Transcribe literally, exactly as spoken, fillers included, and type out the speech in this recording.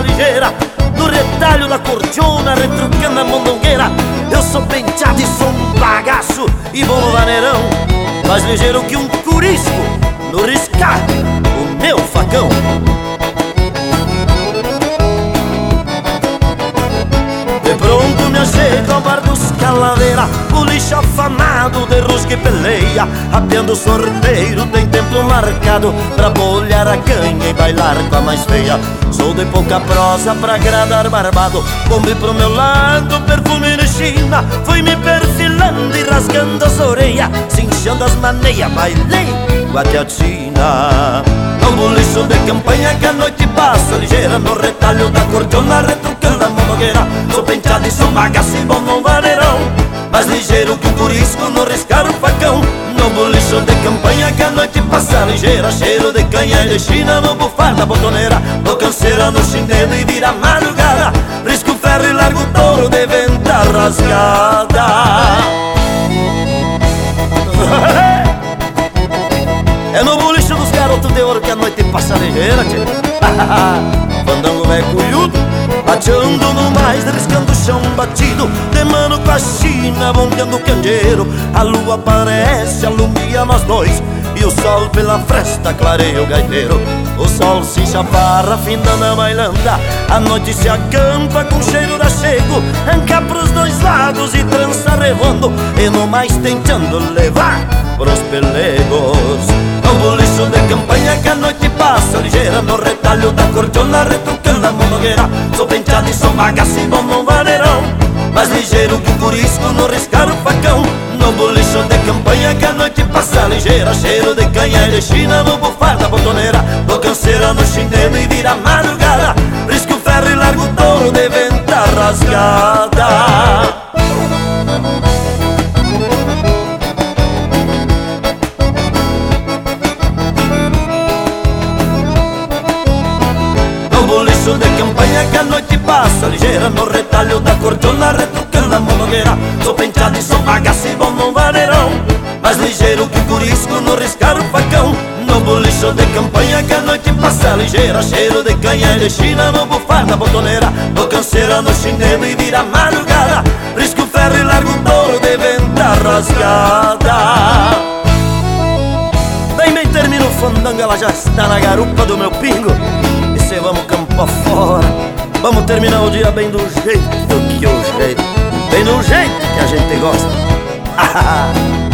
passa ligeira no retalho da cordiona, retrucando a mondongueira. Eu sou penteado e sou um bagaço e bom no vaneirão, mais ligeiro que um curisco no riscar o meu facão. De pronto me achego ao bar dos Calaveira, o lixo afamado de rusga e peleia. Apeando o sorteiro, tem tempo marcado pra bolhar a canha e bailar com a mais feia. Sou de pouca prosa pra agradar barbado, bombe pro meu lado, perfume de China. Fui me perfilando e rasgando as orelhas, cinchando as maneias, bailei guatiatina. No bolicho de campanha que a noite passa ligeira, no retalho da cordiona, retrucando a mondongueira. Sou penteado e sou bagaço e bom no vaneirão, mais ligeiro que um curisco no riscar o facão. No bolicho de campanha que a noite passa ligeira, cheiro de canha e de China no bufar da botoneira. Dou canseira no chinelo e vira madrugada, risco ferro e largo touro de venta rasgada. É no bolicho dos garotos de ouro que a noite passa ligeira, tchê. Fandango velho cunhudo, bateando no mais, riscando o chão batido, de mano com a China, bombeando o candeeiro. A lua aparece, alumia nós dois, e o sol pela fresta clareia o gaiteiro. O sol se chaparra, findando a bailanda, a noite se acampa com cheiro de achego, anca pros dois lados e trança revoando, e no mais tentando levar pros pelegos. No bolicho de campanha que a noite passa ligeira, no retalho da cordiona, retrucando a mondongueira. Sou penteado e sou bagaço e bom no vaneirão, mais ligeiro que um curisco no riscar o facão. No bolicho de campanha que a noite passa ligeira, cheiro de canha e de China no bufar da botoneira. Dou canseira no chinelo e vira madrugada, risco ferro e largo touro de venta rasgada. Bolicho de campanha que a noite passa ligeira, no retalho da cordiona, retrucando a mondongueira. Sou penteado e sou bagaço e bom no vaneirão, mais ligeiro que curisco no riscar o facão. No bolicho de campanha que a noite passa ligeira, cheiro de canha e de China no bufar da botoneira. Dou canseira no chinelo e vira madrugada, risco ferro e largo touro de venta rasgada. Bem, bem termina o fandango, ela já está na garupa do meu pingo. Vamos campo fora, vamos terminar o dia bem do jeito que o jeito, bem do jeito que a gente gosta.